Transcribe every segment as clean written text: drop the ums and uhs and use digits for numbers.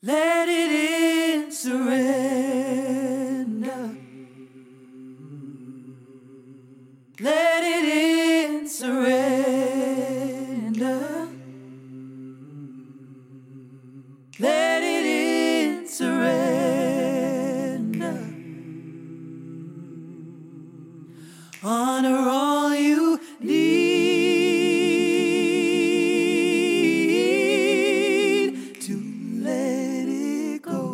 Let it in, surrender. Let it in, surrender. Let it in, surrender. Honor all you need to let it go.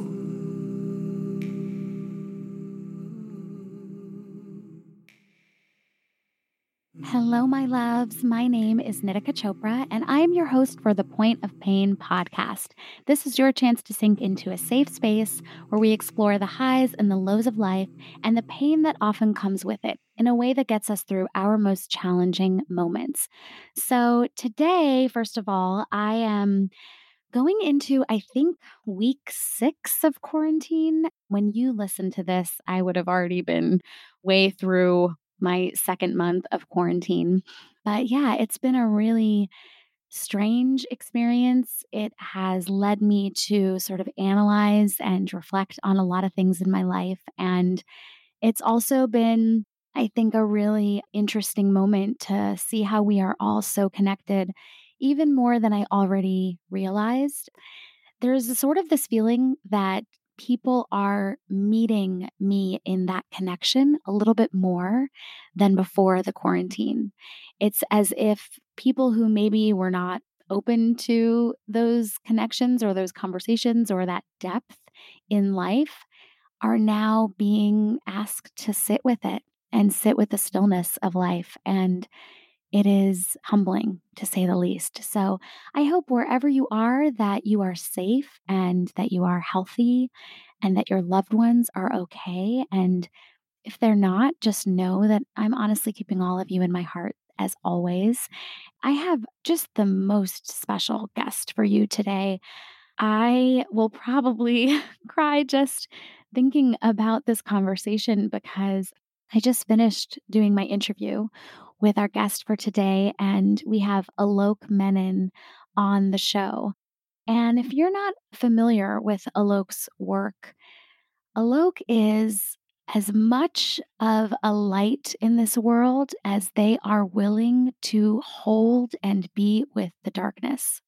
Hello, my loves. My name is Nitika Chopra, and I am your host for the Point of Pain podcast. This is your chance to sink into a safe space where we explore the highs and the lows of life and the pain that often comes with it in a way that gets us through our most challenging moments. So, today, first of all, I am going into, I think, week 6 of quarantine. When you listen to this, I would have already been way through my second month of quarantine. But yeah, it's been a really strange experience. It has led me to sort of analyze and reflect on a lot of things in my life. And it's also been, I think, a really interesting moment to see how we are all so connected, even more than I already realized. There's a sort of this feeling that people are meeting me in that connection a little bit more than before the quarantine. It's as if people who maybe were not open to those connections or those conversations or that depth in life are now being asked to sit with it and sit with the stillness of life. And it is humbling, to say the least. So I hope wherever you are that you are safe and that you are healthy and that your loved ones are okay. And if they're not, just know that I'm honestly keeping all of you in my heart as always. I have just the most special guest for you today. I will probably cry just thinking about this conversation because I just finished doing my interview with our guest for today, and we have Alok Menon on the show. And if you're not familiar with Alok's work, Alok is as much of a light in this world as they are willing to hold and be with the darkness.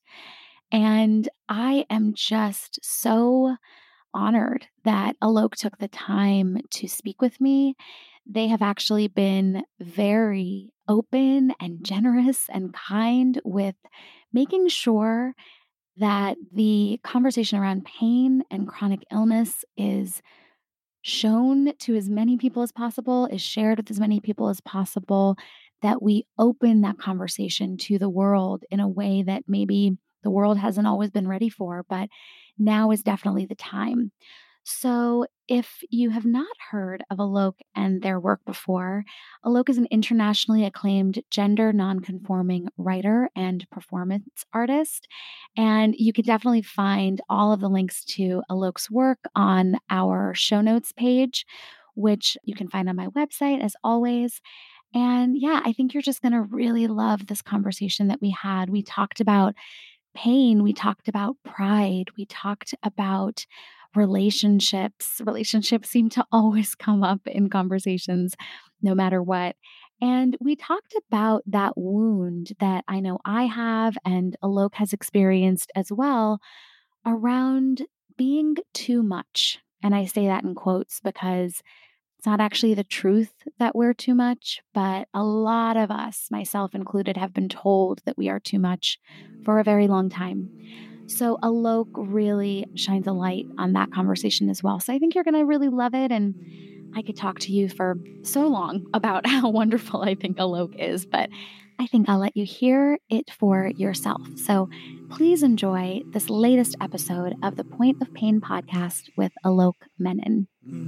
And I am just so honored that Alok took the time to speak with me. They have actually been very open and generous and kind with making sure that the conversation around pain and chronic illness is shown to as many people as possible, is shared with as many people as possible, that we open that conversation to the world in a way that maybe the world hasn't always been ready for, but now is definitely the time. So, if you have not heard of Alok and their work before, Alok is an internationally acclaimed gender nonconforming writer and performance artist. And you can definitely find all of the links to Alok's work on our show notes page, which you can find on my website as always. And yeah, I think you're just going to really love this conversation that we had. We talked about pain, we talked about pride, we talked about relationships. Relationships seem to always come up in conversations, no matter what. And we talked about that wound that I know I have and Alok has experienced as well around being too much. And I say that in quotes because it's not actually the truth that we're too much, but a lot of us, myself included, have been told that we are too much for a very long time. So Alok really shines a light on that conversation as well. So I think you're going to really love it. And I could talk to you for so long about how wonderful I think Alok is, but I think I'll let you hear it for yourself. So please enjoy this latest episode of the Point of Pain podcast with Alok Menon.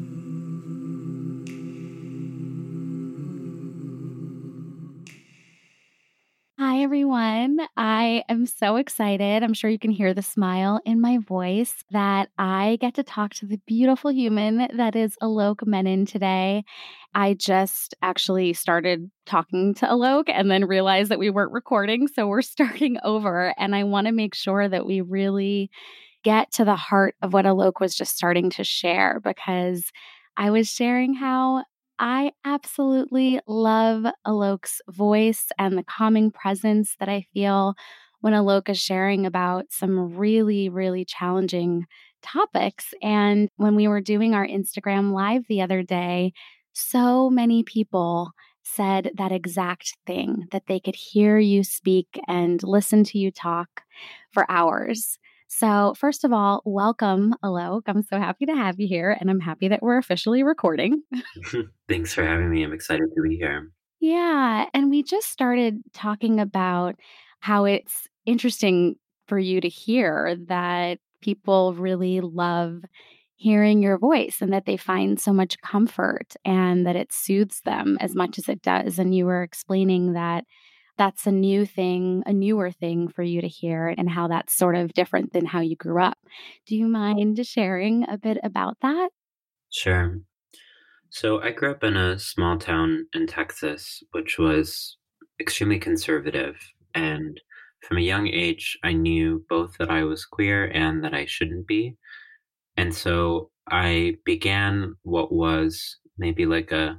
Hi, everyone. I am so excited. I'm sure you can hear the smile in my voice that I get to talk to the beautiful human that is Alok Menon today. I just actually started talking to Alok and then realized that we weren't recording. So we're starting over. And I want to make sure that we really get to the heart of what Alok was just starting to share, because I was sharing how I absolutely love Alok's voice and the calming presence that I feel when Alok is sharing about some really, really challenging topics. And when we were doing our Instagram live the other day, so many people said that exact thing, that they could hear you speak and listen to you talk for hours. So, first of all, welcome, Alok. I'm so happy to have you here, and I'm happy that we're officially recording. Thanks for having me. I'm excited to be here. Yeah. And we just started talking about how it's interesting for you to hear that people really love hearing your voice and that they find so much comfort and that it soothes them as much as it does. And you were explaining that that's a new thing, a newer thing for you to hear, and how that's sort of different than how you grew up. Do you mind sharing a bit about that? Sure. So I grew up in a small town in Texas, which was extremely conservative. And from a young age, I knew both that I was queer and that I shouldn't be. And so I began what was maybe like a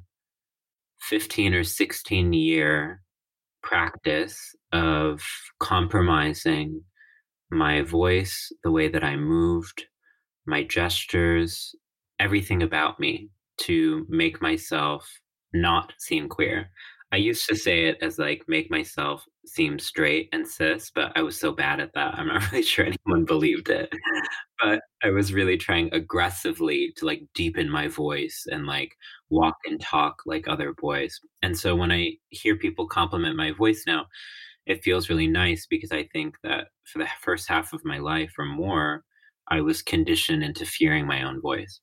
15 or 16-year practice of compromising my voice, the way that I moved, my gestures, everything about me to make myself not seem queer. I used to say it as like make myself seem straight and cis, but I was so bad at that. I'm not really sure anyone believed it. But I was really trying aggressively to like deepen my voice and like walk and talk like other boys. And so when I hear people compliment my voice now, it feels really nice because I think that for the first half of my life or more, I was conditioned into fearing my own voice.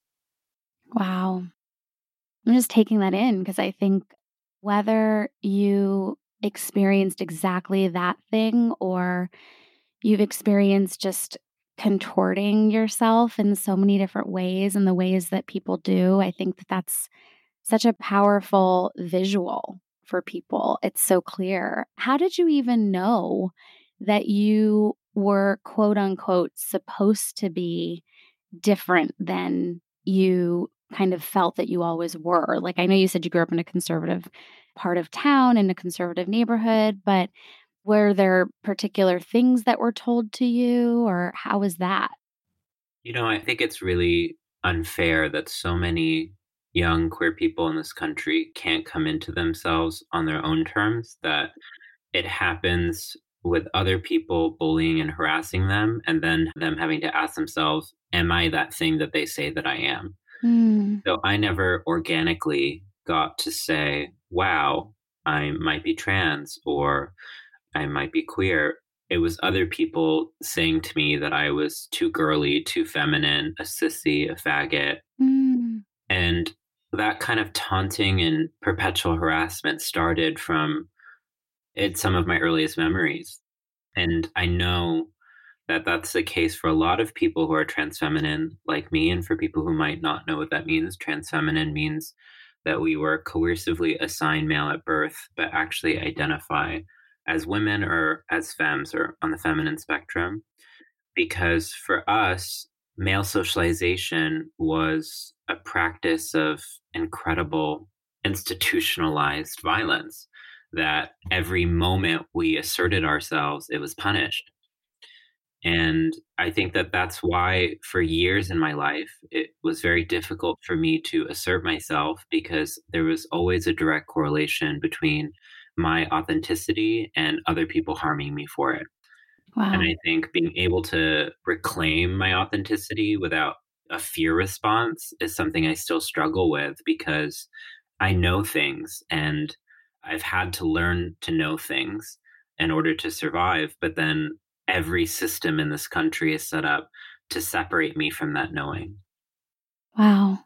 Wow. I'm just taking that in because I think whether you experienced exactly that thing or you've experienced just contorting yourself in so many different ways and the ways that people do, I think that that's such a powerful visual for people. It's so clear. How did you even know that you were quote unquote supposed to be different than you kind of felt that you always were? Like, I know you said you grew up in a conservative part of town in a conservative neighborhood, but were there particular things that were told to you, or how was that? I think it's really unfair that so many young queer people in this country can't come into themselves on their own terms, that it happens with other people bullying and harassing them, and then them having to ask themselves, am I that thing that they say that I am? Mm, So I never organically got to say, wow, I might be trans or I might be queer. It was other people saying to me that I was too girly, too feminine, a sissy, a faggot. mm, And that kind of taunting and perpetual harassment started from some of my earliest memories. And I know that that's the case for a lot of people who are trans feminine like me. And for people who might not know what that means, trans feminine means that we were coercively assigned male at birth, but actually identify as women or as femmes or on the feminine spectrum. Because for us, male socialization was a practice of incredible institutionalized violence, that every moment we asserted ourselves, it was punished. And I think that that's why, for years in my life, it was very difficult for me to assert myself because there was always a direct correlation between my authenticity and other people harming me for it. And wow. I think being able to reclaim my authenticity without a fear response is something I still struggle with because I know things and I've had to learn to know things in order to survive. But then every system in this country is set up to separate me from that knowing. Wow.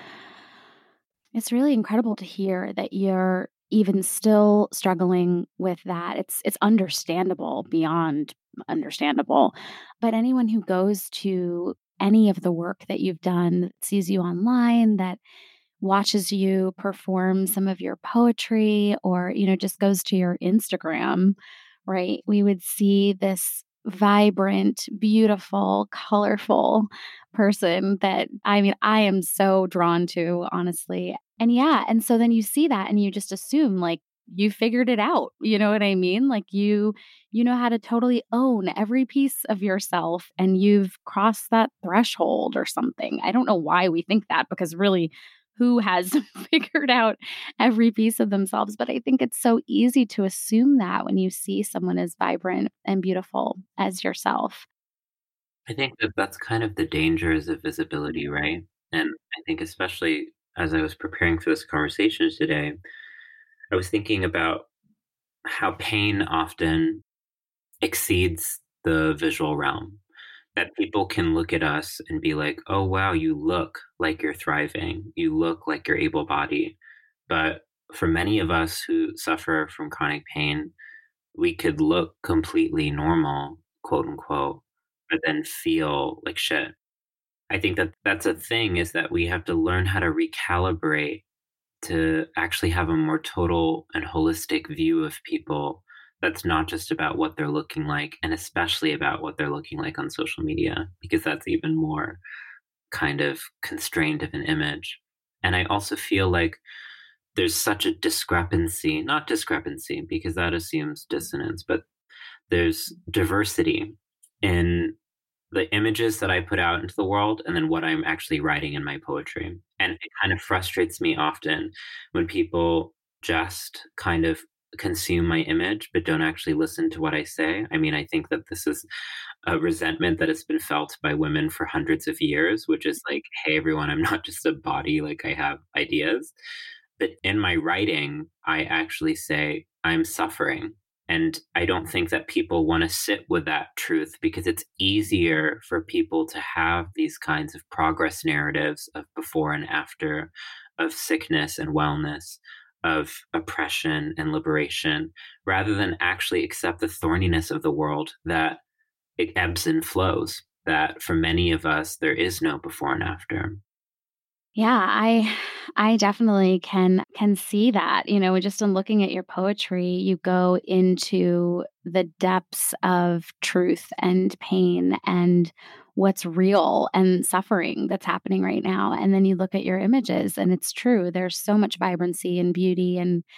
It's really incredible to hear that you're even still struggling with that. It's understandable beyond understandable. But anyone who goes to any of the work that you've done, sees you online, that watches you perform some of your poetry or, just goes to your Instagram, right? We would see this vibrant, beautiful, colorful person that I am so drawn to, honestly. And yeah, and so then you see that and you just assume like you figured it out. You know what I mean? Like you know how to totally own every piece of yourself and you've crossed that threshold or something. I don't know why we think that because really who has figured out every piece of themselves. But I think it's so easy to assume that when you see someone as vibrant and beautiful as yourself. I think that that's kind of the dangers of visibility, right? And I think especially as I was preparing for this conversation today, I was thinking about how pain often exceeds the visual realm. That people can look at us and be like, "Oh, wow, you look like you're thriving. You look like you're able-bodied." But for many of us who suffer from chronic pain, we could look completely normal, quote unquote, but then feel like shit. I think that that's a thing is that we have to learn how to recalibrate to actually have a more total and holistic view of people that's not just about what they're looking like and especially about what they're looking like on social media because that's even more kind of constrained of an image. And I also feel like there's such a discrepancy, not discrepancy because that assumes dissonance, but there's diversity in the images that I put out into the world and then what I'm actually writing in my poetry. And it kind of frustrates me often when people just kind of consume my image but don't actually listen to what I say. I mean, I think that this is a resentment that has been felt by women for hundreds of years, which is like, hey, everyone, I'm not just a body, like I have ideas. But in my writing, I actually say, I'm suffering. And I don't think that people want to sit with that truth because it's easier for people to have these kinds of progress narratives of before and after, of sickness and wellness, of oppression and liberation, rather than actually accept the thorniness of the world that it ebbs and flows, that for many of us, there is no before and after. Yeah, I definitely can see that. You know, just in looking at your poetry, you go into the depths of truth and pain and what's real and suffering that's happening right now. And then you look at your images and it's true. There's so much vibrancy and beauty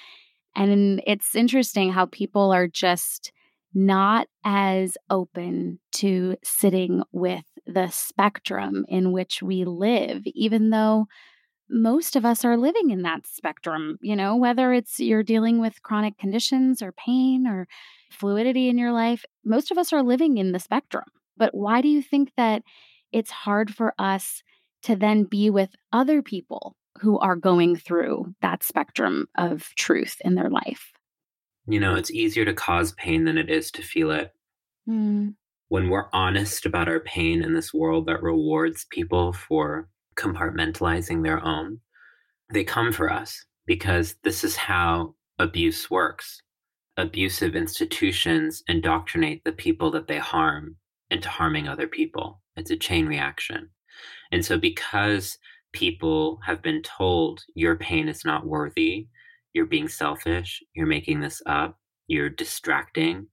and it's interesting how people are just not as open to sitting with the spectrum in which we live, even though most of us are living in that spectrum, you know, whether it's you're dealing with chronic conditions or pain or fluidity in your life, most of us are living in the spectrum. But why do you think that it's hard for us to then be with other people who are going through that spectrum of truth in their life? You know, it's easier to cause pain than it is to feel it. Mm, When we're honest about our pain in this world that rewards people for compartmentalizing their own, they come for us because this is how abuse works. Abusive institutions indoctrinate the people that they harm into harming other people. It's a chain reaction. And so, because people have been told your pain is not worthy, you're being selfish, you're making this up, you're distracting,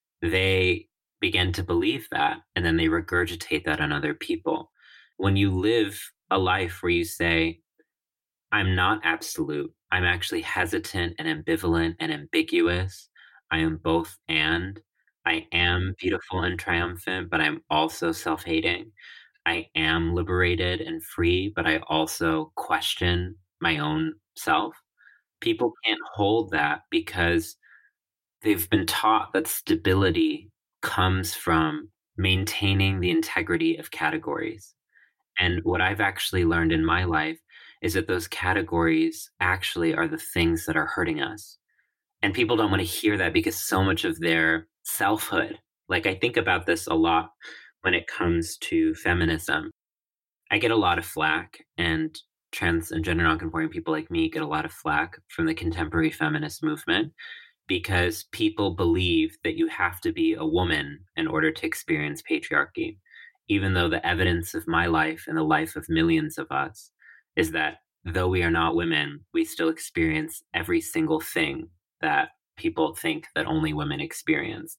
they begin to believe that and then they regurgitate that on other people. When you live a life where you say, I'm not absolute, I'm actually hesitant and ambivalent and ambiguous, I am both and. I am beautiful and triumphant, but I'm also self hating. I am liberated and free, but I also question my own self. People can't hold that because they've been taught that stability comes from maintaining the integrity of categories. And what I've actually learned in my life is that those categories actually are the things that are hurting us. And people don't want to hear that because so much of their selfhood, like I think about this a lot when it comes to feminism. I get a lot of flack, and trans and gender nonconforming people like me get a lot of flack from the contemporary feminist movement because people believe that you have to be a woman in order to experience patriarchy, even though the evidence of my life and the life of millions of us is that though we are not women, we still experience every single thing that people think that only women experience.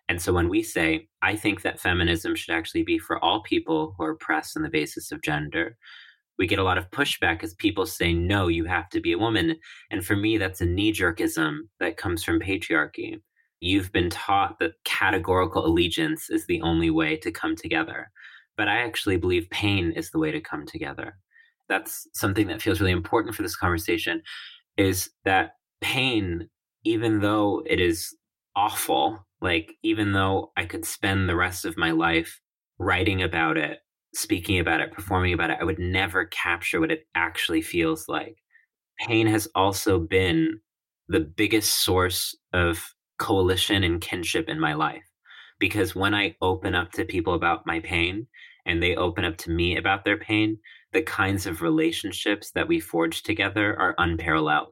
And so when we say, I think that feminism should actually be for all people who are oppressed on the basis of gender, we get a lot of pushback as people say, no, you have to be a woman. And for me, that's a knee jerkism that comes from patriarchy. You've been taught that categorical allegiance is the only way to come together. But I actually believe pain is the way to come together. That's something that feels really important for this conversation, is that pain, even though it is awful, like even though I could spend the rest of my life writing about it, speaking about it, performing about it, I would never capture what it actually feels like. Pain has also been the biggest source of coalition and kinship in my life. Because when I open up to people about my pain and they open up to me about their pain, the kinds of relationships that we forge together are unparalleled.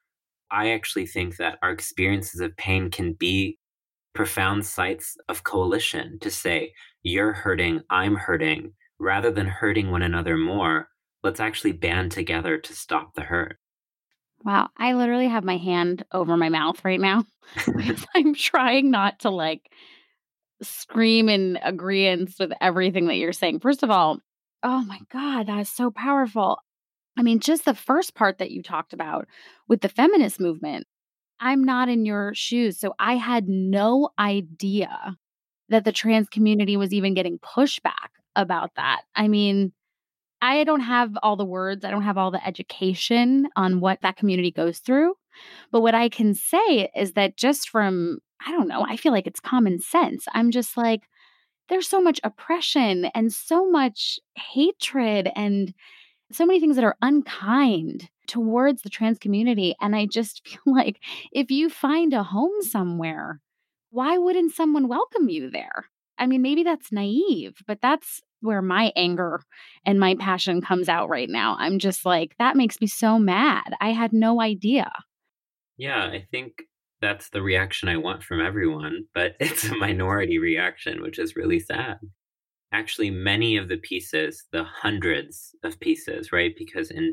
I actually think that our experiences of pain can be profound sites of coalition to say, you're hurting, I'm hurting. Rather than hurting one another more, let's actually band together to stop the hurt. Wow. I literally have my hand over my mouth right now because I'm trying not to like scream in agreement with everything that you're saying. First of all, oh my God, that is so powerful. I mean, just the first part that you talked about with the feminist movement, I'm not in your shoes. So I had no idea that the trans community was even getting pushback about that. I mean, I don't have all the words, I don't have all the education on what that community goes through. But what I can say is that just from, I don't know, I feel like it's common sense. I'm just like, there's so much oppression and so much hatred and so many things that are unkind towards the trans community. And I just feel like if you find a home somewhere, why wouldn't someone welcome you there? I mean, maybe that's naive, but that's where my anger and my passion comes out right now. I'm just like, that makes me so mad. I had no idea. Yeah, I think that's the reaction I want from everyone, but it's a minority reaction, which is really sad. Actually, many of the pieces, the hundreds of pieces, right? Because in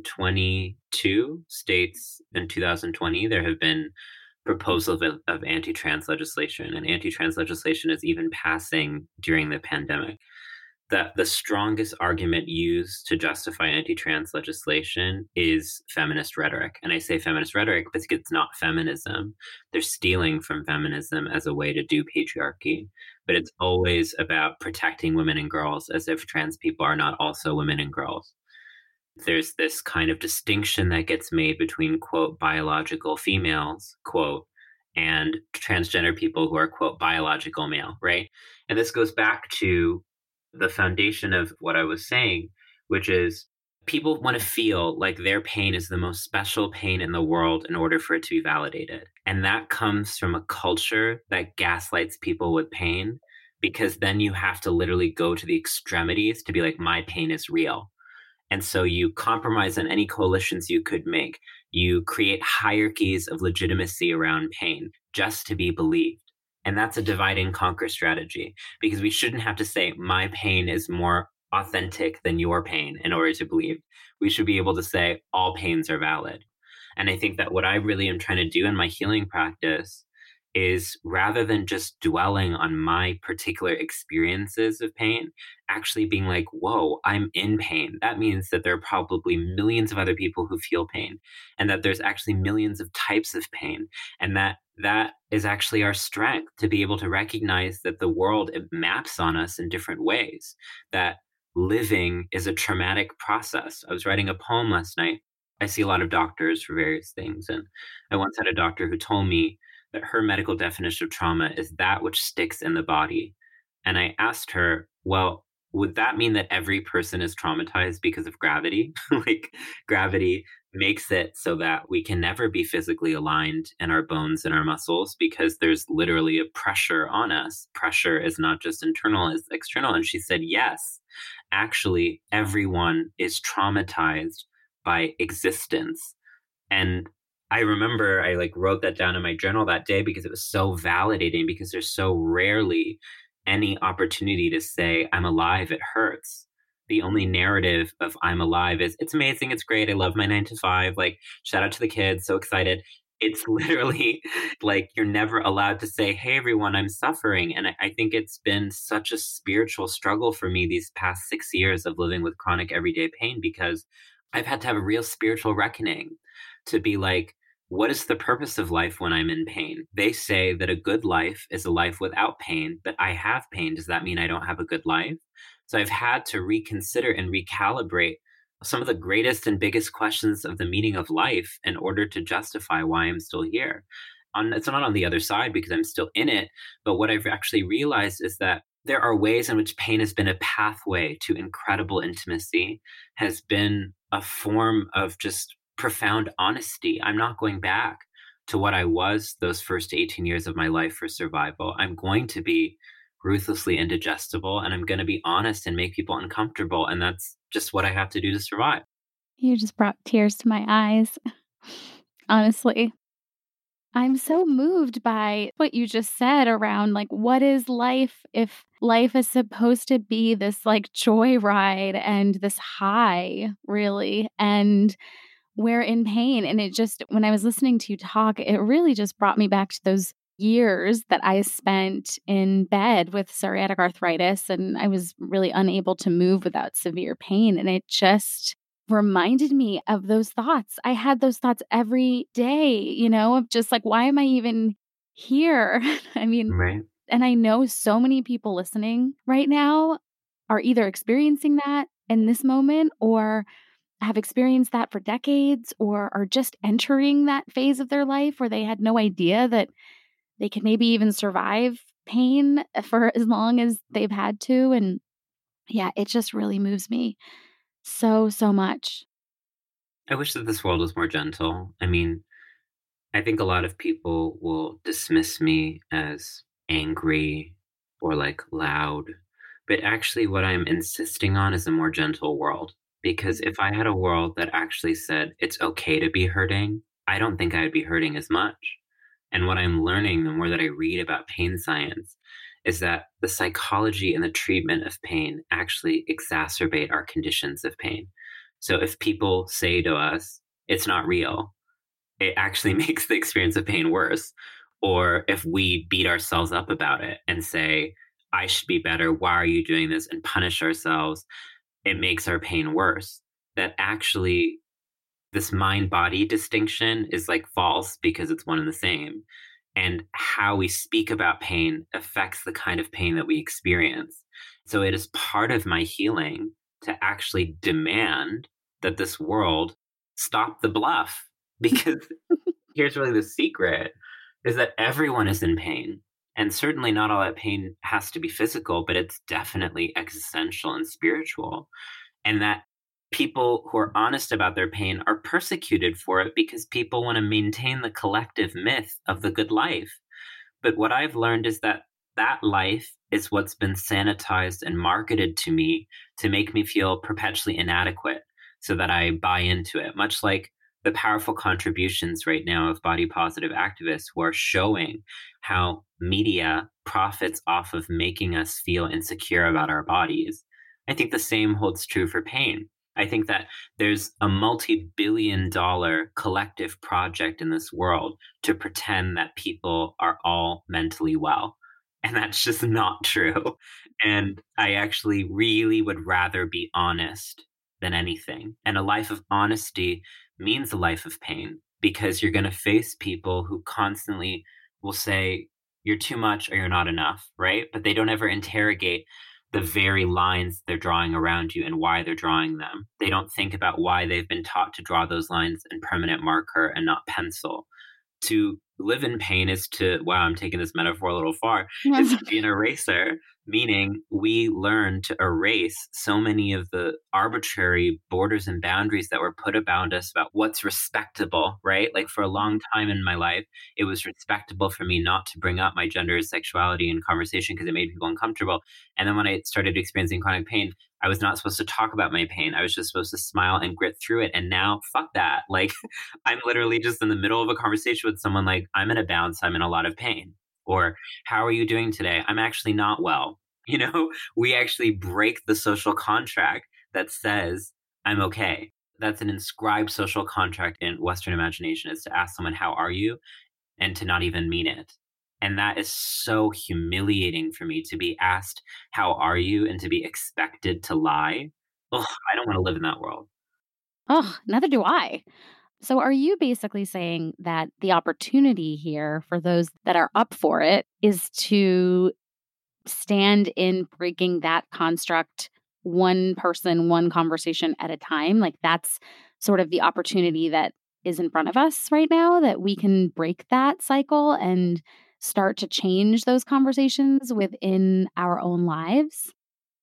22 states in 2020, there have been proposals of anti-trans legislation, and anti-trans legislation is even passing during the pandemic. That the strongest argument used to justify anti-trans legislation is feminist rhetoric. And I say feminist rhetoric because it's not feminism. They're stealing from feminism as a way to do patriarchy. But it's always about protecting women and girls, as if trans people are not also women and girls. There's this kind of distinction that gets made between, quote, biological females, quote, and transgender people who are, quote, biological male, right? And this goes back to the foundation of what I was saying, which is people want to feel like their pain is the most special pain in the world in order for it to be validated. And that comes from a culture that gaslights people with pain, because then you have to literally go to the extremities to be like, my pain is real. And so you compromise on any coalitions you could make. You create hierarchies of legitimacy around pain just to be believed. And that's a divide and conquer strategy, because we shouldn't have to say my pain is more authentic than your pain in order to believe. We should be able to say all pains are valid. And I think that what I really am trying to do in my healing practice is, rather than just dwelling on my particular experiences of pain, actually being like, whoa, I'm in pain. That means that there are probably millions of other people who feel pain, and that there's actually millions of types of pain. And that is actually our strength, to be able to recognize that the world, it maps on us in different ways, that living is a traumatic process. I was writing a poem last night. I see a lot of doctors for various things. And I once had a doctor who told me that her medical definition of trauma is that which sticks in the body. And I asked her, well, would that mean that every person is traumatized because of gravity? Like, gravity makes it so that we can never be physically aligned in our bones and our muscles, because there's literally a pressure on us. Pressure is not just internal, it's external. And she said, yes, actually, everyone is traumatized by existence. And I remember I wrote that down in my journal that day, because it was so validating, because there's so rarely any opportunity to say, I'm alive, it hurts. The only narrative of I'm alive is, it's amazing, it's great, I love my 9 to 5, shout out to the kids, so excited. It's literally like you're never allowed to say, "Hey, everyone, I'm suffering." And I think it's been such a spiritual struggle for me these past 6 years of living with chronic everyday pain because I've had to have a real spiritual reckoning to be like, what is the purpose of life when I'm in pain? They say that a good life is a life without pain, but I have pain. Does that mean I don't have a good life? So I've had to reconsider and recalibrate some of the greatest and biggest questions of the meaning of life in order to justify why I'm still here. It's not on the other side because I'm still in it, but what I've actually realized is that there are ways in which pain has been a pathway to incredible intimacy, has been a form of just profound honesty. I'm not going back to what I was those first 18 years of my life for survival. I'm going to be ruthlessly indigestible and I'm going to be honest and make people uncomfortable. And that's just what I have to do to survive. You just brought tears to my eyes. Honestly, I'm so moved by what you just said around like, what is life if life is supposed to be this like joyride and this high, really? And we're in pain. And it just, when I was listening to you talk, it really just brought me back to those years that I spent in bed with psoriatic arthritis. And I was really unable to move without severe pain. And it just reminded me of those thoughts. I had those thoughts every day, of just like, why am I even here? I mean, Right. and I know so many people listening right now are either experiencing that in this moment or have experienced that for decades or are just entering that phase of their life where they had no idea that they could maybe even survive pain for as long as they've had to. And yeah, it just really moves me so, so much. I wish that this world was more gentle. I mean, I think a lot of people will dismiss me as angry or like loud, but actually, what I'm insisting on is a more gentle world. Because if I had a world that actually said it's okay to be hurting, I don't think I would be hurting as much. And what I'm learning, the more that I read about pain science, is that the psychology and the treatment of pain actually exacerbate our conditions of pain. So if people say to us, it's not real, it actually makes the experience of pain worse. Or if we beat ourselves up about it and say, I should be better, why are you doing this? And punish ourselves, it makes our pain worse. That actually, this mind body distinction is like false because it's one and the same. And how we speak about pain affects the kind of pain that we experience. So it is part of my healing to actually demand that this world stop the bluff. Because here's really the secret is that everyone is in pain. And certainly not all that pain has to be physical, but it's definitely existential and spiritual. And that people who are honest about their pain are persecuted for it because people want to maintain the collective myth of the good life. But what I've learned is that that life is what's been sanitized and marketed to me to make me feel perpetually inadequate so that I buy into it, much like the powerful contributions right now of body positive activists who are showing how media profits off of making us feel insecure about our bodies. I think the same holds true for pain. I think that there's a multi-billion-dollar collective project in this world to pretend that people are all mentally well. And that's just not true. And I actually really would rather be honest than anything. And a life of honesty means a life of pain because you're going to face people who constantly will say, you're too much or you're not enough, right? But they don't ever interrogate the very lines they're drawing around you and why they're drawing them. They don't think about why they've been taught to draw those lines in permanent marker and not pencil. To live in pain is to, wow, I'm taking this metaphor a little far, is to be an eraser, meaning we learn to erase so many of the arbitrary borders and boundaries that were put around us about what's respectable, right? Like for a long time in my life, it was respectable for me not to bring up my gender and sexuality in conversation because it made people uncomfortable. And then when I started experiencing chronic pain, I was not supposed to talk about my pain. I was just supposed to smile and grit through it. And now, fuck that. Like, I'm literally just in the middle of a conversation with someone like, I'm in a bounce, I'm in a lot of pain. Or, how are you doing today? I'm actually not well. You know, we actually break the social contract that says, I'm okay. that's an inscribed social contract in Western imagination, is to ask someone, how are you? And to not even mean it. And that is so humiliating for me, to be asked, how are you? And to be expected to lie. Ugh, I don't want to live in that world. Oh, neither do I. So, are you basically saying that the opportunity here for those that are up for it is to stand in breaking that construct one person, one conversation at a time? Like, that's sort of the opportunity that is in front of us right now, that we can break that cycle and start to change those conversations within our own lives?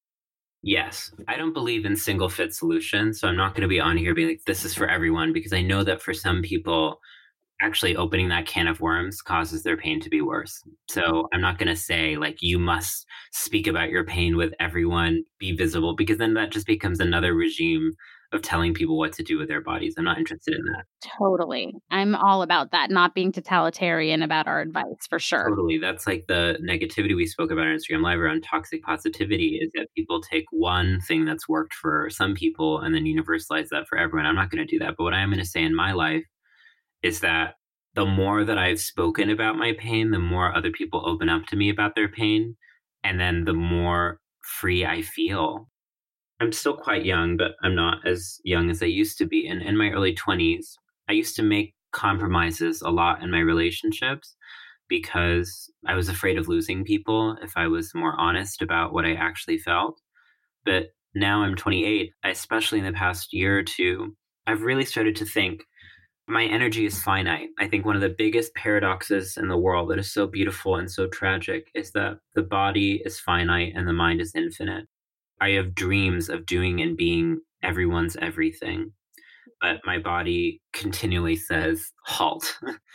Yes, I don't believe in single fit solutions. So I'm not going to be on here being like, this is for everyone, because I know that for some people, actually opening that can of worms causes their pain to be worse. So I'm not going to say, like, you must speak about your pain with everyone, be visible, because then that just becomes another regime of telling people what to do with their bodies. I'm not interested in that. Totally. I'm all about that, not being totalitarian about our advice for sure. Totally. That's like the negativity we spoke about on Instagram Live around toxic positivity, is that people take one thing that's worked for some people and then universalize that for everyone. I'm not going to do that. But what I am going to say in my life is that the more that I've spoken about my pain, the more other people open up to me about their pain. And then the more free I feel. I'm still quite young, but I'm not as young as I used to be. And in my early 20s, I used to make compromises a lot in my relationships because I was afraid of losing people if I was more honest about what I actually felt. But now I'm 28, especially in the past year or two, I've really started to think my energy is finite. I think one of the biggest paradoxes in the world that is so beautiful and so tragic is that the body is finite and the mind is infinite. I have dreams of doing and being everyone's everything, but my body continually says, halt.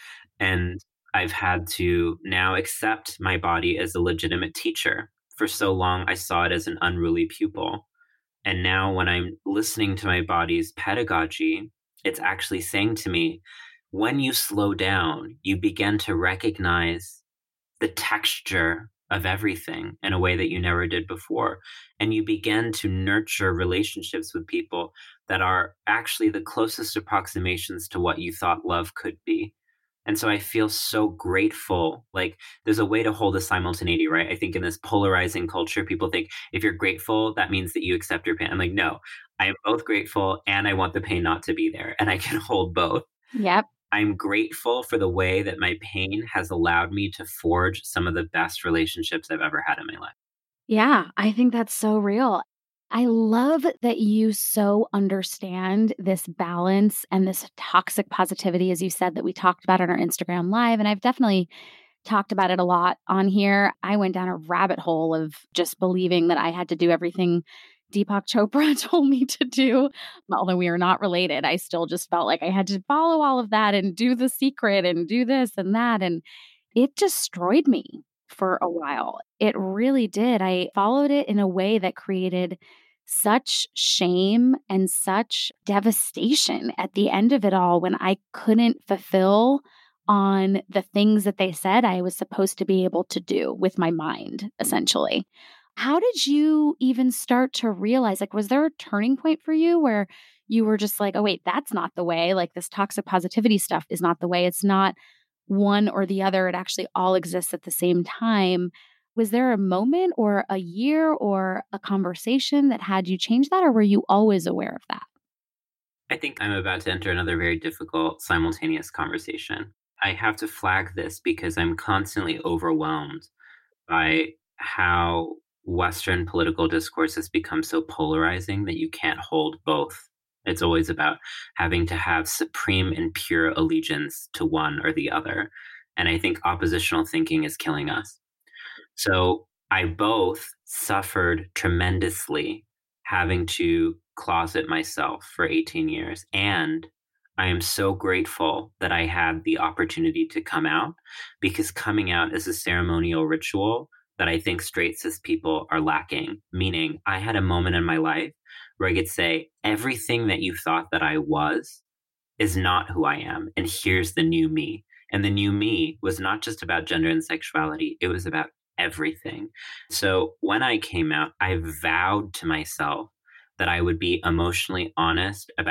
And I've had to now accept my body as a legitimate teacher. For so long, I saw it as an unruly pupil. And now, when I'm listening to my body's pedagogy, it's actually saying to me, when you slow down, you begin to recognize the texture of everything in a way that you never did before. And you begin to nurture relationships with people that are actually the closest approximations to what you thought love could be. And so I feel so grateful. Like, there's a way to hold a simultaneity, right? I think in this polarizing culture, people think if you're grateful, that means that you accept your pain. I'm like, no, I am both grateful and I want the pain not to be there. And I can hold both. Yep. I'm grateful for the way that my pain has allowed me to forge some of the best relationships I've ever had in my life. Yeah, I think that's so real. I love that you so understand this balance and this toxic positivity, as you said, that we talked about on our Instagram Live. And I've definitely talked about it a lot on here. I went down a rabbit hole of just believing that I had to do everything Deepak Chopra told me to do. Although we are not related, I still just felt like I had to follow all of that and do The Secret and do this and that. And it destroyed me for a while. It really did. I followed it in a way that created such shame and such devastation at the end of it all, when I couldn't fulfill on the things that they said I was supposed to be able to do with my mind, essentially. How did you even start to realize, like, was there a turning point for you where you were just like, oh, wait, that's not the way? Like, this toxic positivity stuff is not the way. It's not one or the other. It actually all exists at the same time. Was there a moment or a year or a conversation that had you change that, or were you always aware of that? I think I'm about to enter another very difficult simultaneous conversation. I have to flag this because I'm constantly overwhelmed by how Western political discourse has become so polarizing that you can't hold both. It's always about having to have supreme and pure allegiance to one or the other. And I think oppositional thinking is killing us. So I both suffered tremendously having to closet myself for 18 years. And I am so grateful that I had the opportunity to come out, because coming out is a ceremonial ritual that I think straight cis people are lacking. Meaning, I had a moment in my life where I could say, everything that you thought that I was is not who I am. And here's the new me. And the new me was not just about gender and sexuality, it was about everything. So when I came out, I vowed to myself that I would be emotionally honest about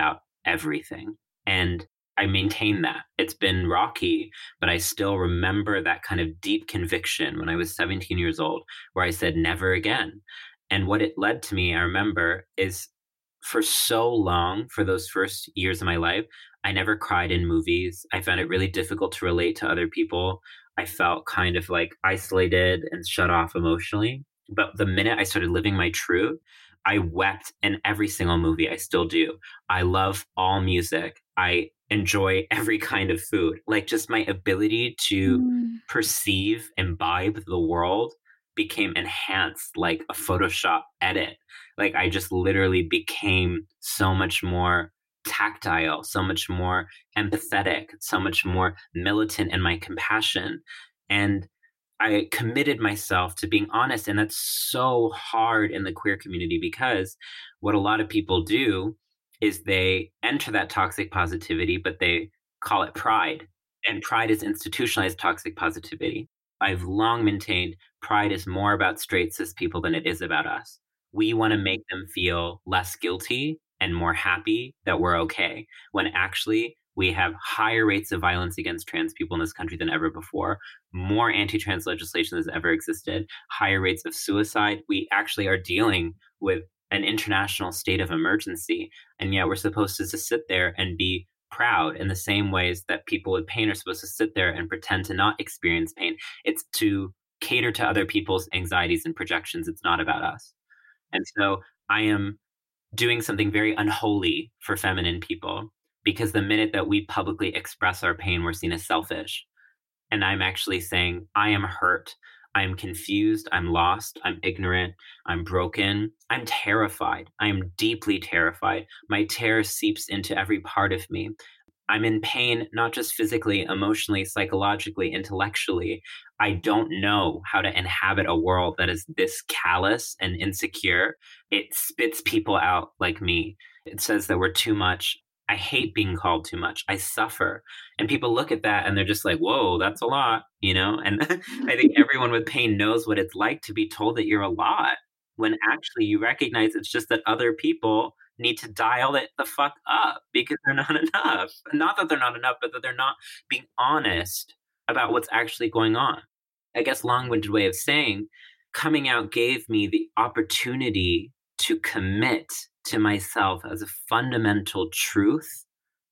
everything. And I maintain that. It's been rocky, but I still remember that kind of deep conviction when I was 17 years old, where I said, never again. And what it led to me, I remember, is for so long, for those first years of my life, I never cried in movies. I found it really difficult to relate to other people. I felt kind of like isolated and shut off emotionally. But the minute I started living my truth, I wept in every single movie. I still do. I love all music. I enjoy every kind of food. Like, just my ability to Mm. perceive, imbibe the world became enhanced like a Photoshop edit. Like, I just literally became so much more tactile, so much more empathetic, so much more militant in my compassion. And I committed myself to being honest. And that's so hard in the queer community, because what a lot of people do is they enter that toxic positivity, but they call it pride. And pride is institutionalized toxic positivity. I've long maintained pride is more about straight cis people than it is about us. We want to make them feel less guilty and more happy that we're okay, when actually we have higher rates of violence against trans people in this country than ever before, more anti-trans legislation has ever existed, higher rates of suicide. We actually are dealing with an international state of emergency. And yet we're supposed to just sit there and be proud in the same ways that people with pain are supposed to sit there and pretend to not experience pain. It's to cater to other people's anxieties and projections. It's not about us. And so I am doing something very unholy for feminine people, because the minute that we publicly express our pain, we're seen as selfish. And I'm actually saying, I am hurt. I am confused. I'm lost. I'm ignorant. I'm broken. I'm terrified. I am deeply terrified. My terror seeps into every part of me. I'm in pain, not just physically, emotionally, psychologically, intellectually. I don't know how to inhabit a world that is this callous and insecure. It spits people out like me. It says that we're too much. I hate being called too much. I suffer. And people look at that and they're just like, whoa, that's a lot, you know? And I think everyone with pain knows what it's like to be told that you're a lot, when actually you recognize it's just that other people need to dial it the fuck up because they're not enough. Not that they're not enough, but that they're not being honest about what's actually going on. I guess long-winded way of saying, coming out gave me the opportunity to commit to myself as a fundamental truth.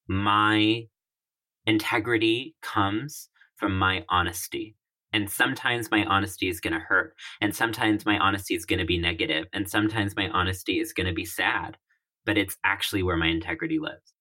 My integrity comes from my honesty. And sometimes my honesty is going to hurt. And sometimes my honesty is going to be negative. And sometimes my honesty is going to be sad. But it's actually where my integrity lives.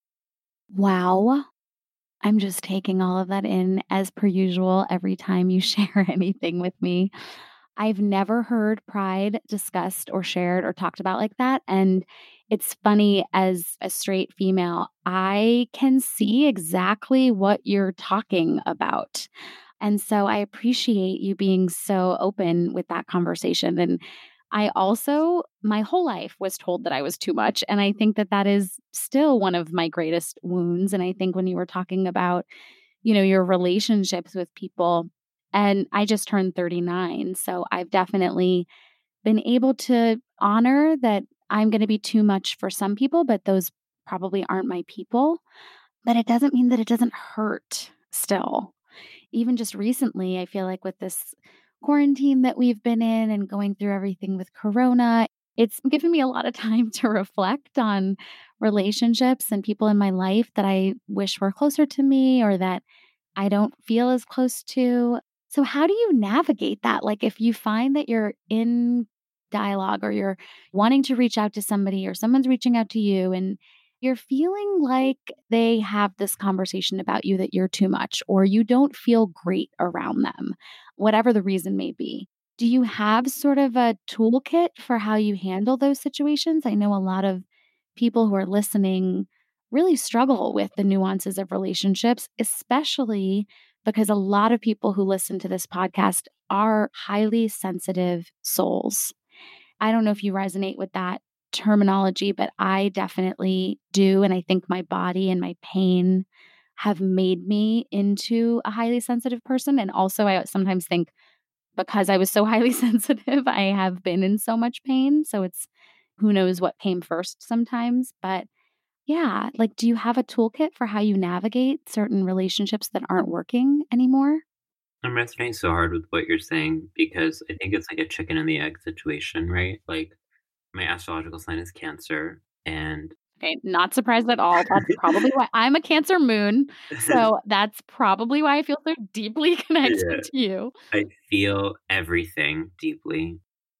Wow. I'm just taking all of that in as per usual every time you share anything with me. I've never heard pride discussed or shared or talked about like that. And it's funny, as a straight female, I can see exactly what you're talking about. And so I appreciate you being so open with that conversation. And I also, my whole life, was told that I was too much. And I think that that is still one of my greatest wounds. And I think when you were talking about, your relationships with people, and I just turned 39. So I've definitely been able to honor that I'm going to be too much for some people, but those probably aren't my people. But it doesn't mean that it doesn't hurt still. Even just recently, I feel like with this quarantine that we've been in and going through everything with Corona, it's given me a lot of time to reflect on relationships and people in my life that I wish were closer to me or that I don't feel as close to. So, how do you navigate that? Like, if you find that you're in dialogue or you're wanting to reach out to somebody or someone's reaching out to you and you're feeling like they have this conversation about you that you're too much or you don't feel great around them, whatever the reason may be. Do you have sort of a toolkit for how you handle those situations? I know a lot of people who are listening really struggle with the nuances of relationships, especially because a lot of people who listen to this podcast are highly sensitive souls. I don't know if you resonate with that terminology, but I definitely do. And I think my body and my pain have made me into a highly sensitive person. And also, I sometimes think because I was so highly sensitive, I have been in so much pain. So it's who knows what came first sometimes. But Yeah. Like, do you have a toolkit for how you navigate certain relationships that aren't working anymore? I'm resonating so hard with what you're saying because I think it's like a chicken and the egg situation, right? Like my astrological sign is Cancer, and Okay, not surprised at all. That's probably why I'm a Cancer moon. So that's probably why I feel so deeply yeah, connected to you. I feel everything deeply.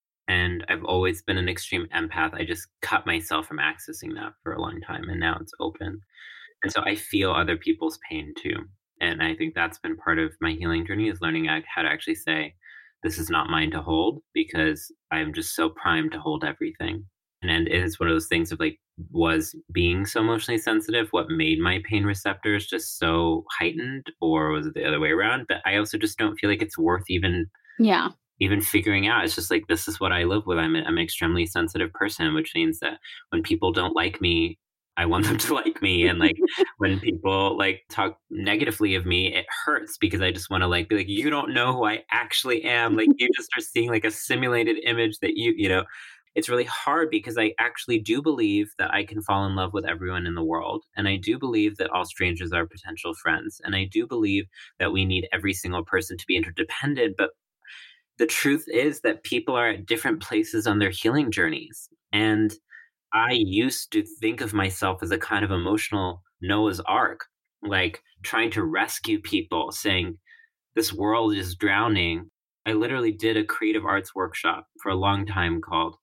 And I've always been an extreme empath. I just cut myself from accessing that for a long time, and now it's open. And so I feel other people's pain too. And I think that's been part of my healing journey is learning how to actually say, this is not mine to hold because I'm just so primed to hold everything. And it is one of those things of like, was being so emotionally sensitive what made my pain receptors just so heightened, or was it the other way around? But I also just don't feel like it's worth Yeah. even figuring out. It's just like, this is what I live with. I'm an extremely sensitive person, which means that when people don't like me, I want them to like me. And like when people like talk negatively of me, it hurts because I just want to like be like, you don't know who I actually am. Like you just are seeing like a simulated image that it's really hard because I actually do believe that I can fall in love with everyone in the world. And I do believe that all strangers are potential friends. And I do believe that we need every single person to be interdependent. But the truth is that people are at different places on their healing journeys. And I used to think of myself as a kind of emotional Noah's Ark, like trying to rescue people, saying, this world is drowning. I literally did a creative arts workshop for a long time called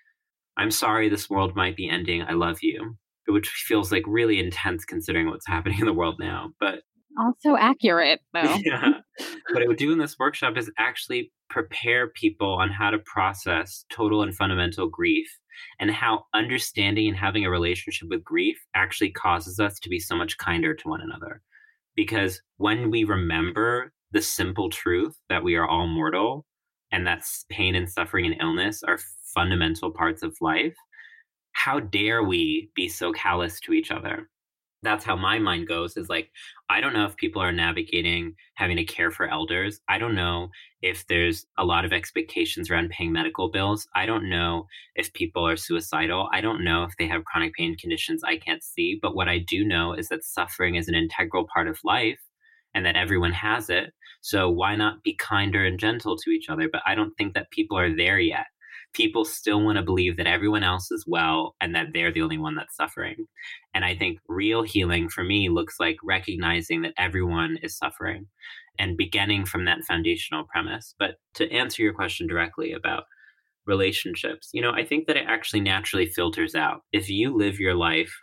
I'm sorry this world might be ending. I love you, which feels like really intense considering what's happening in the world now. But Also accurate, though. yeah. What I would do in this workshop is actually prepare people on how to process total and fundamental grief and how understanding and having a relationship with grief actually causes us to be so much kinder to one another. Because when we remember the simple truth that we are all mortal and that pain and suffering and illness are fundamental parts of life, how dare we be so callous to each other? That's how my mind goes is like, I don't know if people are navigating having to care for elders. I don't know if there's a lot of expectations around paying medical bills. I don't know if people are suicidal. I don't know if they have chronic pain conditions I can't see. But what I do know is that suffering is an integral part of life and that everyone has it. So why not be kinder and gentle to each other? But I don't think that people are there yet. People still want to believe that everyone else is well and that they're the only one that's suffering. And I think real healing for me looks like recognizing that everyone is suffering and beginning from that foundational premise. But to answer your question directly about relationships, I think that it actually naturally filters out. If you live your life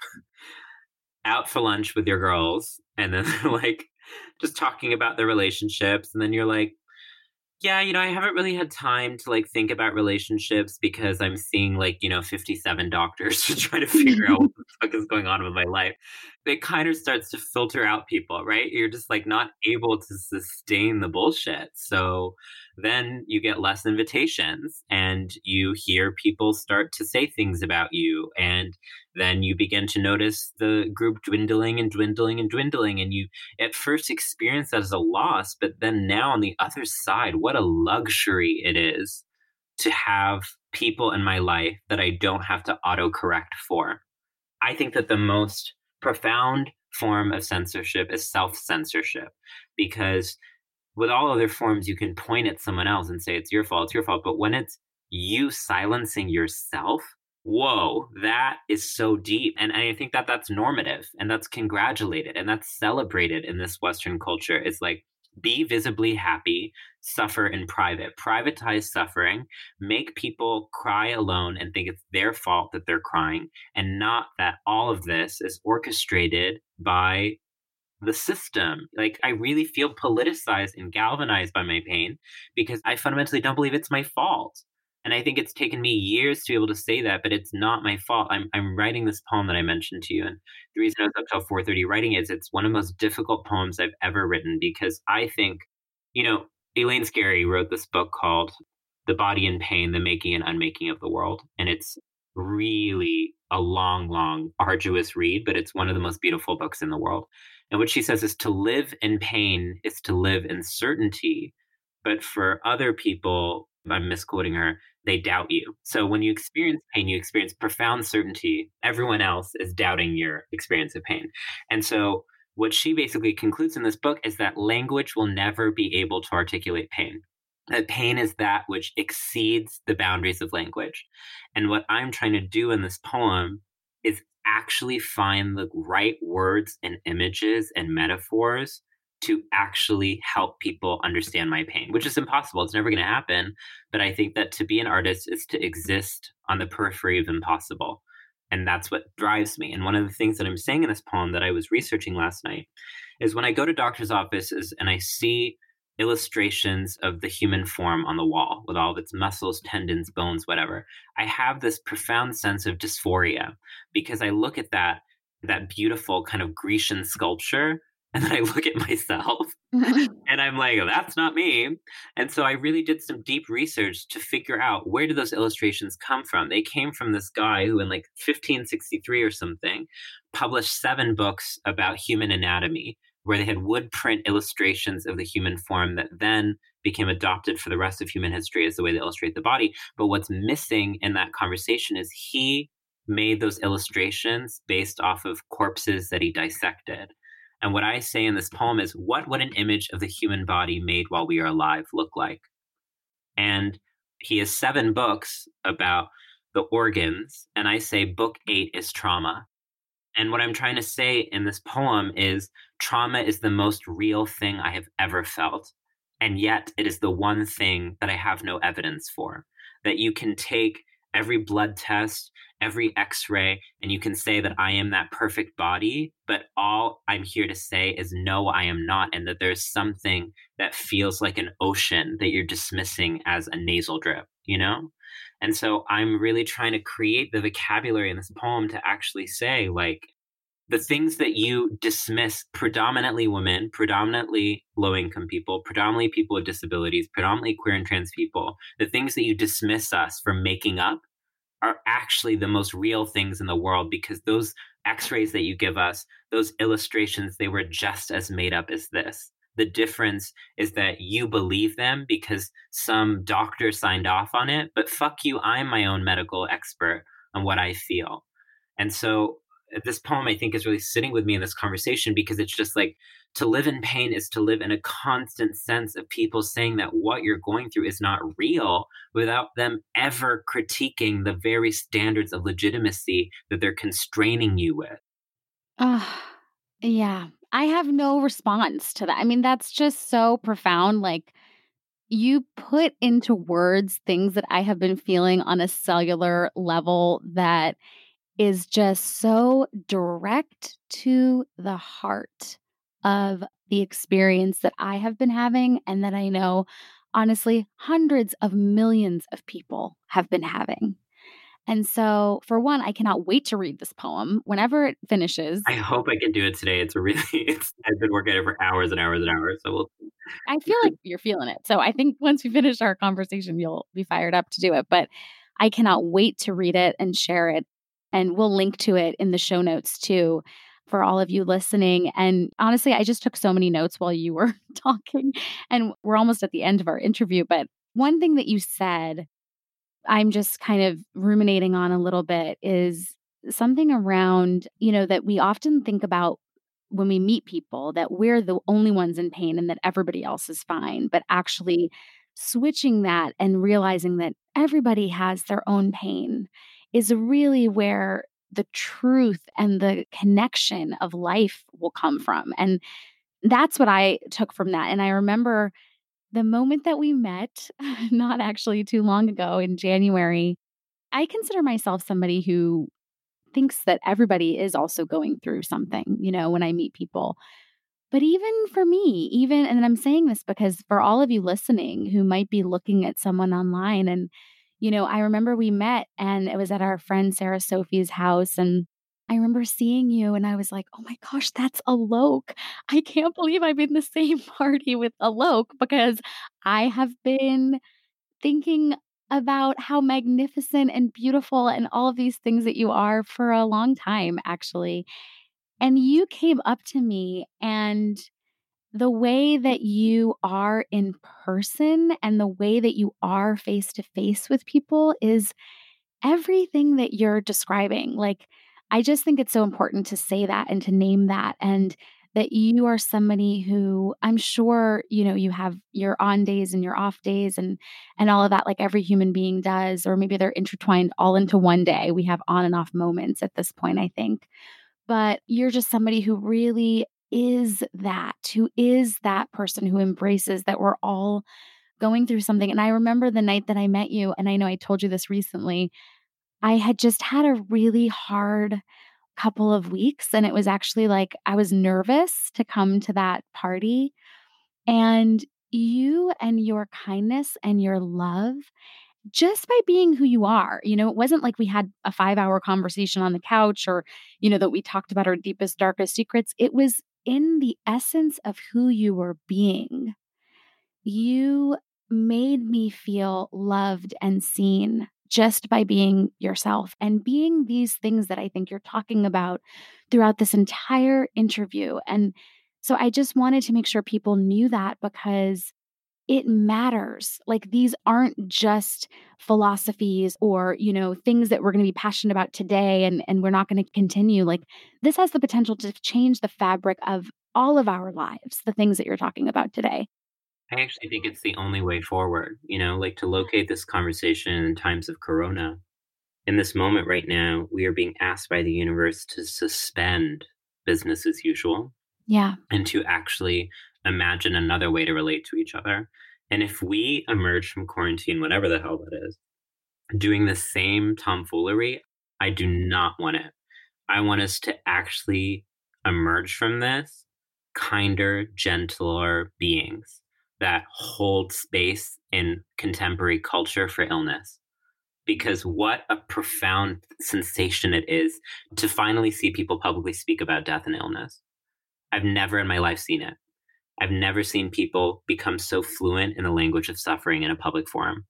out for lunch with your girls and then they're like just talking about their relationships, and then you're like, yeah, I haven't really had time to like think about relationships because I'm seeing like, 57 doctors to try to figure out what the fuck is going on with my life. It kind of starts to filter out people, right? You're just like not able to sustain the bullshit. So then you get less invitations and you hear people start to say things about you. And then you begin to notice the group dwindling and dwindling and dwindling. And you at first experience that as a loss, but then now on the other side, what a luxury it is to have people in my life that I don't have to autocorrect for. I think that the most profound form of censorship is self-censorship, because with all other forms, you can point at someone else and say, it's your fault. But when it's you silencing yourself, whoa, that is so deep. And I think that that's normative and that's congratulated and that's celebrated in this Western culture. It's like, be visibly happy, suffer in private, privatize suffering, make people cry alone and think it's their fault that they're crying, and not that all of this is orchestrated by the system. Like, I really feel politicized and galvanized by my pain because I fundamentally don't believe it's my fault. And I think it's taken me years to be able to say that, but it's not my fault. I'm writing this poem that I mentioned to you. And the reason I was up till 4:30 writing it is it's one of the most difficult poems I've ever written because I think, Elaine Scarry wrote this book called The Body in Pain, The Making and Unmaking of the World. And it's really a long, long, arduous read, but it's one of the most beautiful books in the world. And what she says is to live in pain is to live in certainty. But for other people, I'm misquoting her, they doubt you. So when you experience pain, you experience profound certainty. Everyone else is doubting your experience of pain. And so what she basically concludes in this book is that language will never be able to articulate pain. That pain is that which exceeds the boundaries of language. And what I'm trying to do in this poem is actually find the right words and images and metaphors to actually help people understand my pain, which is impossible. It's never going to happen. But I think that to be an artist is to exist on the periphery of impossible. And that's what drives me. And one of the things that I'm saying in this poem that I was researching last night is when I go to doctor's offices and I see illustrations of the human form on the wall with all of its muscles, tendons, bones, whatever, I have this profound sense of dysphoria because I look at that beautiful kind of Grecian sculpture and then I look at myself and I'm like, oh, that's not me. And so I really did some deep research to figure out where did those illustrations come from. They came from this guy who in like 1563 or something published 7 books about human anatomy where they had wood print illustrations of the human form that then became adopted for the rest of human history as the way they illustrate the body. But what's missing in that conversation is he made those illustrations based off of corpses that he dissected. And what I say in this poem is, what would an image of the human body made while we are alive look like? And he has 7 books about the organs. And I say book 8 is trauma. And what I'm trying to say in this poem is trauma is the most real thing I have ever felt. And yet it is the one thing that I have no evidence for. That you can take every blood test, every x-ray, and you can say that I am that perfect body, but all I'm here to say is no, I am not, and that there's something that feels like an ocean that you're dismissing as a nasal drip, you know? And so I'm really trying to create the vocabulary in this poem to actually say, like, the things that you dismiss, predominantly women, predominantly low-income people, predominantly people with disabilities, predominantly queer and trans people, the things that you dismiss us for making up are actually the most real things in the world, because those x-rays that you give us, those illustrations, they were just as made up as this. The difference is that you believe them because some doctor signed off on it, but fuck you, I'm my own medical expert on what I feel. And so this poem, I think, is really sitting with me in this conversation because it's just like, to live in pain is to live in a constant sense of people saying that what you're going through is not real without them ever critiquing the very standards of legitimacy that they're constraining you with. Yeah. I have no response to that. I mean, that's just so profound. Like, you put into words things that I have been feeling on a cellular level that is just so direct to the heart of the experience that I have been having and that I know, honestly, hundreds of millions of people have been having. And so, for one, I cannot wait to read this poem whenever it finishes. I hope I can do it today. I've been working at it for hours and hours and hours. So I feel like you're feeling it. So I think once we finish our conversation, you'll be fired up to do it. But I cannot wait to read it and share it. And we'll link to it in the show notes too for all of you listening. And honestly, I just took so many notes while you were talking. And we're almost at the end of our interview. But one thing that you said, I'm just kind of ruminating on a little bit, is something around, that we often think about when we meet people, that we're the only ones in pain and that everybody else is fine. But actually switching that and realizing that everybody has their own pain is really where the truth and the connection of life will come from. And that's what I took from that. And I remember the moment that we met, not actually too long ago in January. I consider myself somebody who thinks that everybody is also going through something, when I meet people. But even for me, and I'm saying this because for all of you listening who might be looking at someone online and, I remember we met and it was at our friend Sarah Sophie's house. And I remember seeing you and I was like, oh my gosh, that's Alok. I can't believe I'm in the same party with Alok, because I have been thinking about how magnificent and beautiful and all of these things that you are for a long time, actually. And you came up to me and the way that you are in person and the way that you are face to face with people is everything that you're describing. Like, I just think it's so important to say that and to name that, and that you are somebody who I'm sure, you have your on days and your off days and all of that, like every human being does, or maybe they're intertwined all into one day. We have on and off moments at this point, I think. But you're just somebody who really who is that person who embraces that we're all going through something. And I remember the night that I met you, and I know I told you this recently, I had just had a really hard couple of weeks. And it was actually like I was nervous to come to that party. And you and your kindness and your love, just by being who you are, it wasn't like we had a 5-hour conversation on the couch or, that we talked about our deepest, darkest secrets. It was in the essence of who you were being. You made me feel loved and seen just by being yourself and being these things that I think you're talking about throughout this entire interview. And so I just wanted to make sure people knew that, because it matters. Like, these aren't just philosophies or, things that we're going to be passionate about today and we're not going to continue. Like, this has the potential to change the fabric of all of our lives, the things that you're talking about today. I actually think it's the only way forward, like to locate this conversation in times of corona. In this moment right now, we are being asked by the universe to suspend business as usual Yeah. and to actually imagine another way to relate to each other. And if we emerge from quarantine, whatever the hell that is, doing the same tomfoolery, I do not want it. I want us to actually emerge from this kinder, gentler beings that hold space in contemporary culture for illness. Because what a profound sensation it is to finally see people publicly speak about death and illness. I've never in my life seen it. I've never seen people become so fluent in the language of suffering in a public forum.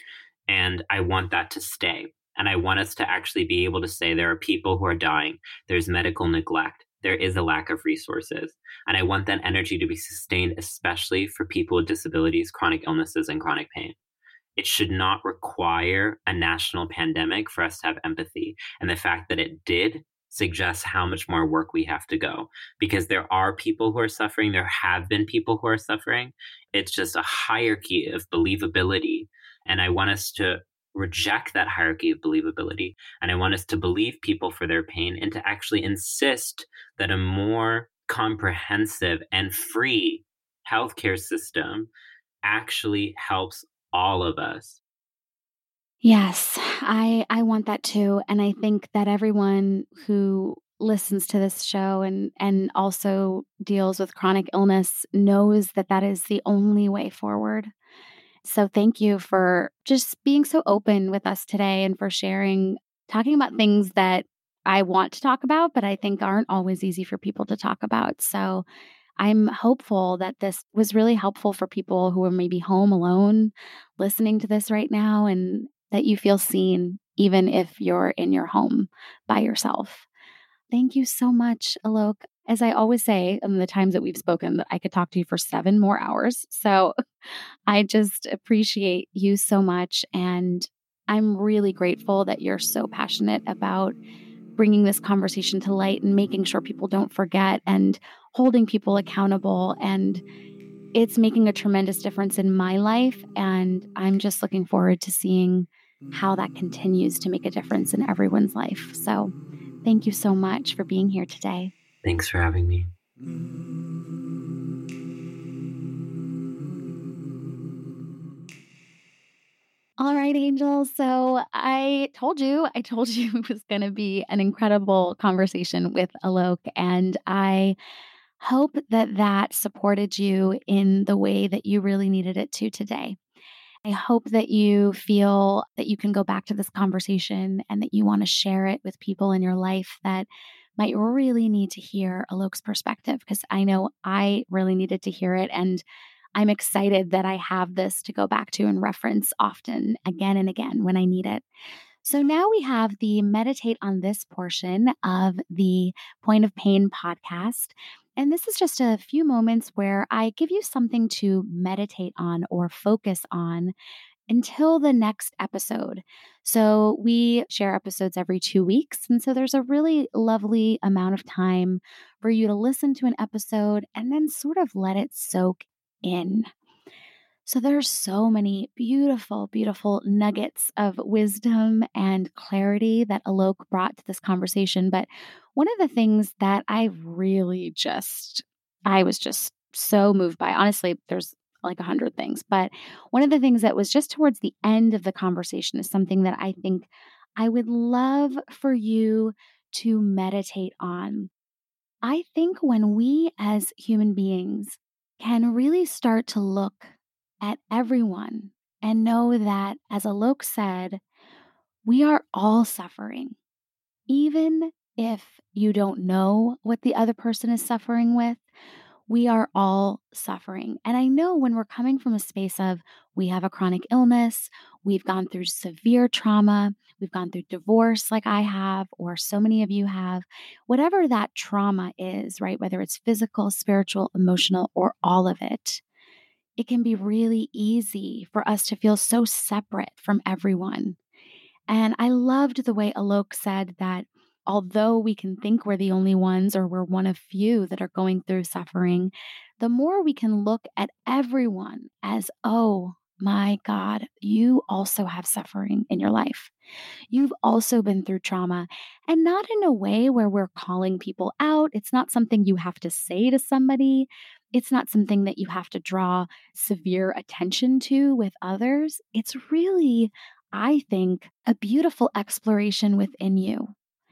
And I want that to stay. And I want us to actually be able to say there are people who are dying. There's medical neglect. There is a lack of resources. And I want that energy to be sustained, especially for people with disabilities, chronic illnesses, and chronic pain. It should not require a national pandemic for us to have empathy. And the fact that it did suggests how much more work we have to go, because there are people who are suffering. There have been people who are suffering. It's just a hierarchy of believability. And I want us to reject that hierarchy of believability. And I want us to believe people for their pain and to actually insist that a more comprehensive and free healthcare system actually helps all of us. Yes, I want that too. And I think that everyone who listens to this show and also deals with chronic illness knows that that is the only way forward. So thank you for just being so open with us today and for sharing, talking about things that I want to talk about, but I think aren't always easy for people to talk about. So I'm hopeful that this was really helpful for people who are maybe home alone listening to this right now, and that you feel seen even if you're in your home by yourself. Thank you so much, Alok. As I always say, in the times that we've spoken, that I could talk to you for 7 more hours. So I just appreciate you so much. And I'm really grateful that you're so passionate about bringing this conversation to light and making sure people don't forget and holding people accountable. And it's making a tremendous difference in my life. And I'm just looking forward to seeing how that continues to make a difference in everyone's life. So thank you so much for being here today. Thanks for having me. All right, Angel. So I told you it was going to be an incredible conversation with Alok, and I hope that that supported you in the way that you really needed it to today. I hope that you feel that you can go back to this conversation and that you want to share it with people in your life that might really need to hear Alok's perspective, because I know I really needed to hear it. And I'm excited that I have this to go back to and reference often, again and again, when I need it. So now we have the meditate on this portion of the Point of Pain podcast. And this is just a few moments where I give you something to meditate on or focus on until the next episode. So we share episodes every 2 weeks. And so there's a really lovely amount of time for you to listen to an episode and then sort of let it soak in. So there's so many beautiful, beautiful nuggets of wisdom and clarity that Alok brought to this conversation. But one of the things that I was just so moved by, honestly, there's like 100 things, but one of the things that was just towards the end of the conversation is something that I think I would love for you to meditate on. I think when we as human beings can really start to look at everyone and know that, as Alok said, we are all suffering. Even if you don't know what the other person is suffering with, we are all suffering. And I know when we're coming from a space of we have a chronic illness, we've gone through severe trauma, we've gone through divorce like I have, or so many of you have, whatever that trauma is, right? Whether it's physical, spiritual, emotional, or all of it, it can be really easy for us to feel so separate from everyone. And I loved the way Alok said that although we can think we're the only ones or we're one of few that are going through suffering, the more we can look at everyone as, oh my God, you also have suffering in your life. You've also been through trauma, and not in a way where we're calling people out. It's not something you have to say to somebody. It's not something that you have to draw severe attention to with others. It's really, I think, a beautiful exploration within you,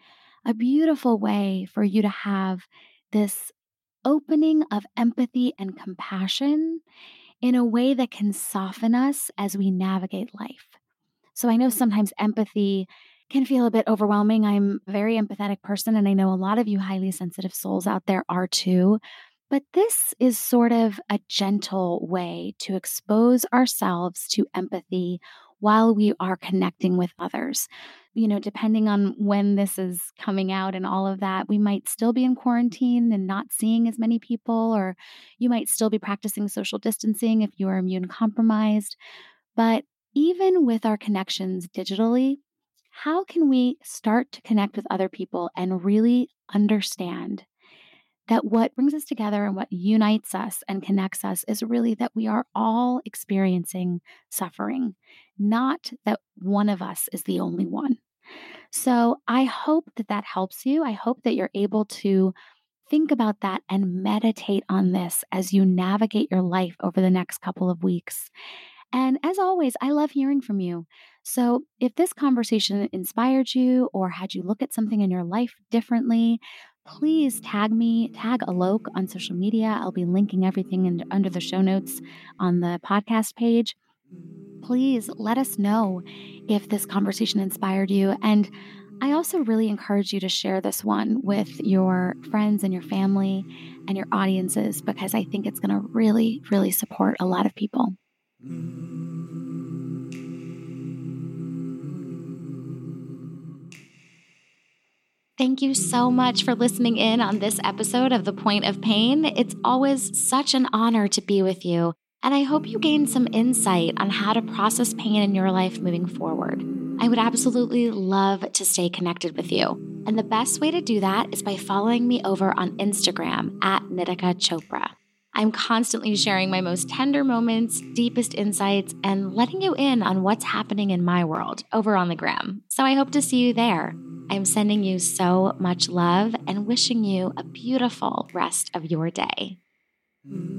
a beautiful way for you to have this opening of empathy and compassion in a way that can soften us as we navigate life. So I know sometimes empathy can feel a bit overwhelming. I'm a very empathetic person, and I know a lot of you highly sensitive souls out there are too. But this is sort of a gentle way to expose ourselves to empathy while we are connecting with others. Depending on when this is coming out and all of that, we might still be in quarantine and not seeing as many people, or you might still be practicing social distancing if you are immune compromised. But even with our connections digitally, how can we start to connect with other people and really understand that what brings us together and what unites us and connects us is really that we are all experiencing suffering, not that one of us is the only one. So I hope that that helps you. I hope that you're able to think about that and meditate on this as you navigate your life over the next couple of weeks. And as always, I love hearing from you. So if this conversation inspired you or had you look at something in your life differently, please tag me, tag Alok on social media. I'll be linking everything under the show notes on the podcast page. Please let us know if this conversation inspired you. And I also really encourage you to share this one with your friends and your family and your audiences, because I think it's going to really, really support a lot of people. Thank you so much for listening in on this episode of The Point of Pain. It's always such an honor to be with you, and I hope you gained some insight on how to process pain in your life moving forward. I would absolutely love to stay connected with you, and the best way to do that is by following me over on Instagram at Nitika Chopra. I'm constantly sharing my most tender moments, deepest insights, and letting you in on what's happening in my world over on the gram. So I hope to see you there. I'm sending you so much love and wishing you a beautiful rest of your day.